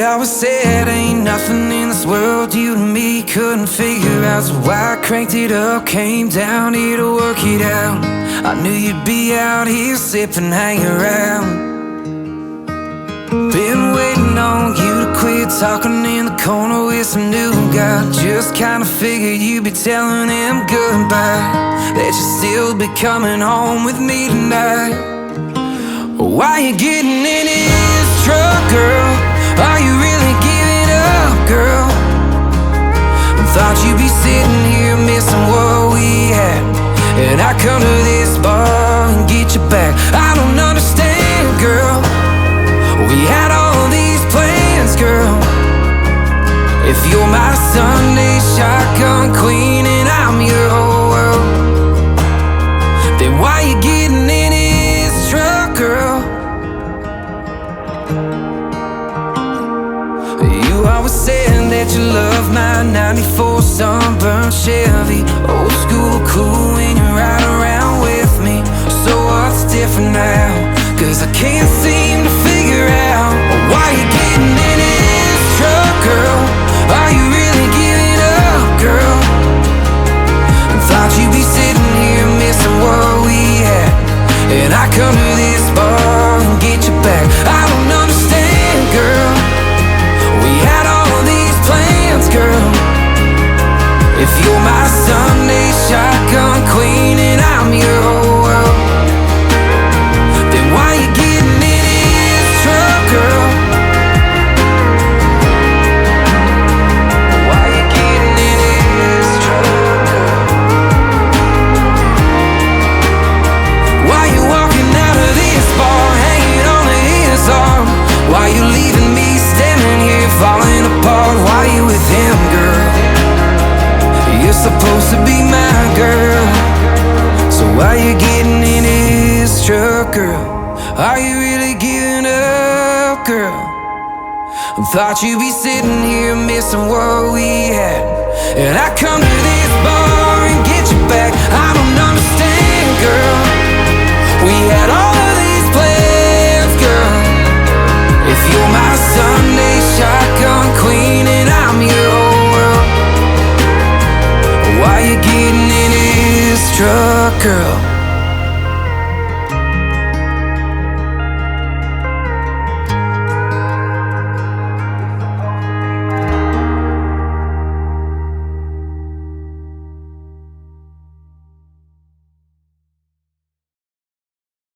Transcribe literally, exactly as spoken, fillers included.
always said ain't nothing in this world you and me couldn't figure out. So I cranked it up, came down here to work it out. I knew you'd be out here sipping, hanging around. Been waiting on you to quit talking in the corner with some new guy. Just kinda figured you'd be telling him goodbye, that you'd still be coming home with me tonight. Why you getting in his truck, girl? Are you really giving up, girl? Thought you'd be sitting here missing what we had, and I come to this bar and get you back. I don't understand, girl. We had all these plans, girl. If you're my Sunday shotgun queen and I'm your whole world, then why you getting in his truck, girl? You always said that you love my ninety-four sunburned Chevy. Old school cool when you ride around with me. So what's different now? Cause I can't seem to figure out why you getting in his truck, girl. Are you really giving up, girl? Thought you'd be sitting here missing what we had, and I come to this bar and get you back. I don't understand, girl. We had all these plans, girl. If you're my Sunday shotgun queen and I'm your whole world, then why you getting in his truck, girl? Why you getting in his truck, girl? Why you walking out of this bar hanging on to his arm? Why you leaving me standing here falling apart? Why you with him, girl? You're supposed to be my girl. So why you getting in his truck, girl? Are you really giving up, girl? Thought you'd be sitting here missing what we had, and I come to this bar and get you back. I don't understand, girl. We had all of these plans, girl. If you're my Sunday shotgun queen and I'm your whole world, why you getting in his truck, girl?